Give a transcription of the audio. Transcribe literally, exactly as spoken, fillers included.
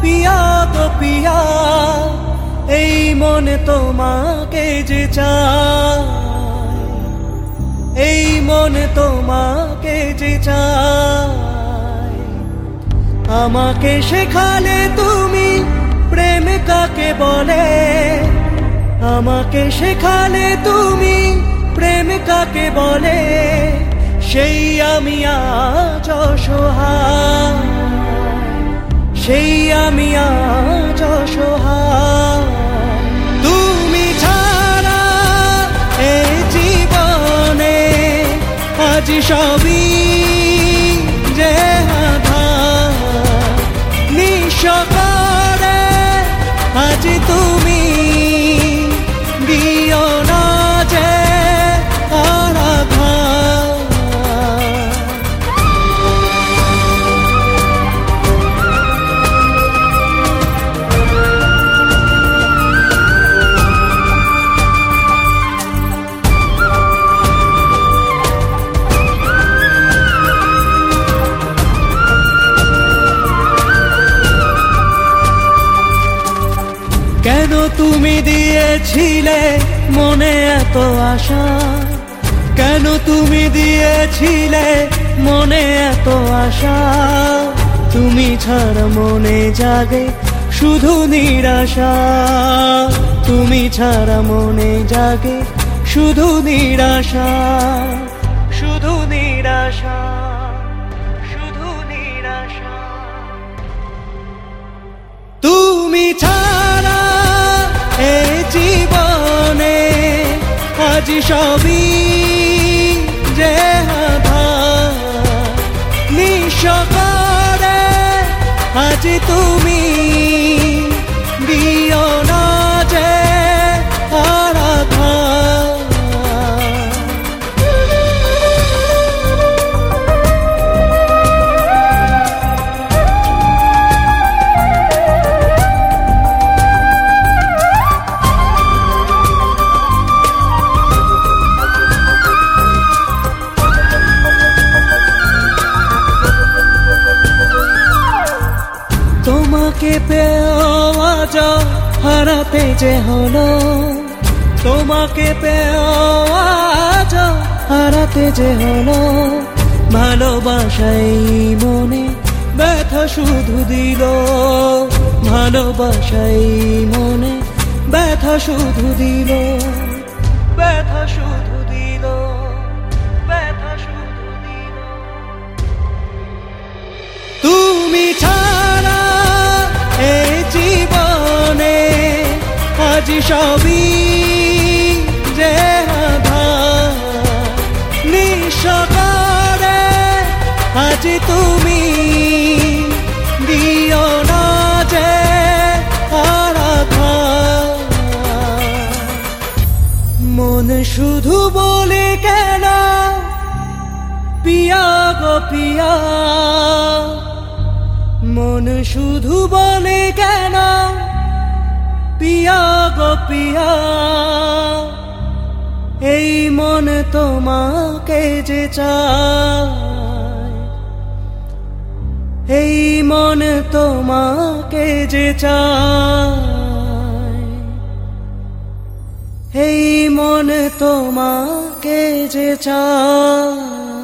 পিয়া গো পিয়া, এই মনে তোমাকে যে চায়, এই মনে তোমাকে যে চায়। আমাকে শেখালে তুমি প্রেম কাকে বলে, আমাকে শেখালে তুমি প্রেম কাকে বলে, সেই আমি আজ অসহায়, সেই আমি আজ অসহায়। তুমি ছাড়া এই জীবনে আজ সবই যে আঁধার, নিঃস্বরে আজ তুমি দিও না যে আরাধার। কেন তুমি দিয়েছিলে মনে এত আশা, কেন তুমি দিয়েছিলে মনে এত আশা, তুমি ছাড়া মনে জাগে শুধু নিরাশা, তুমি ছাড়া মনে জাগে শুধু নিরাশা, শুধু নিরাশা, শুধু নিরাশা। তুমি ছাড়া এই জীবনে আজ সবই যে আঁধার, নিঃস্বরে আজ তুমি দিও না যে আরাধার। তোমাকে পেয়েও আজ হারাতে যে হলো, তোমাকে পেয়েও আজ হারাতে যে হলো, ভালোবাসাই মনে ব্যথা শুধু দিল, ভালোবাসাই মনে ব্যথা শুধু দিল, ব্যথা শুধু দিল, ব্যথা শুধু দিল। তুমি ছাড়া এই জীবনে আজ সবই যে আঁধার, নিঃস্বরে আজ তুমি দিও না যে আরাধার। মন শুধু বলে কেন পিয়া গো পিয়া, মন শুধু বলে কেন পিয়া গো পিয়া, এই মন তোমাকে যে চায়, এই মন তোমাকে যে চায়, এই মন তোমাকে যে চায়।